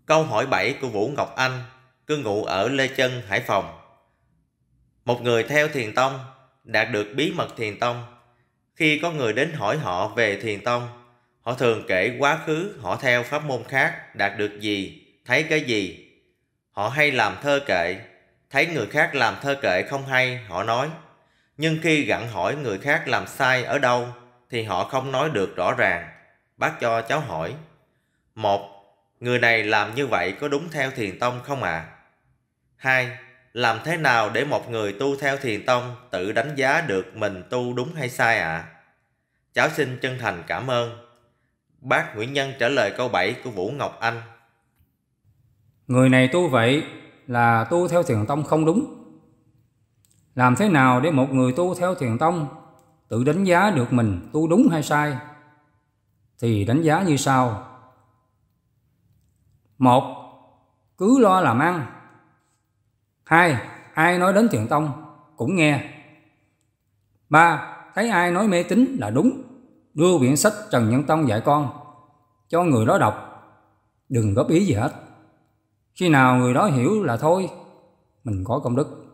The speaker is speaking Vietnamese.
Câu hỏi 7 của Vũ Ngọc Anh, cư ngụ ở Lê Chân, Hải Phòng. Một người theo Thiền Tông đạt được bí mật Thiền Tông. Khi có người đến hỏi họ về Thiền Tông, họ thường kể quá khứ họ theo pháp môn khác đạt được gì, thấy cái gì. Họ hay làm thơ kệ, thấy người khác làm thơ kệ không hay, họ nói. Nhưng khi gặng hỏi người khác làm sai ở đâu thì họ không nói được rõ ràng. Bác cho cháu hỏi. 1. Người này làm như vậy có đúng theo Thiền Tông không ạ? 2. Làm thế nào để một người tu theo Thiền Tông tự đánh giá được mình tu đúng hay sai ạ? Cháu xin chân thành cảm ơn. Bác Nguyễn Nhân trả lời câu 7 của Vũ Ngọc Anh. Người này tu vậy là tu theo Thiền Tông không đúng. Làm thế nào để một người tu theo Thiền Tông tự đánh giá được mình tu đúng hay sai? Thì đánh giá như sau. 1. Cứ lo làm ăn. 2. Ai nói đến Thiền Tông cũng nghe. 3. Thấy ai nói mê tín là đúng, đưa quyển sách Trần Nhân Tông dạy con cho người đó đọc, đừng góp ý gì hết. Khi nào người đó hiểu là thôi, mình có công đức.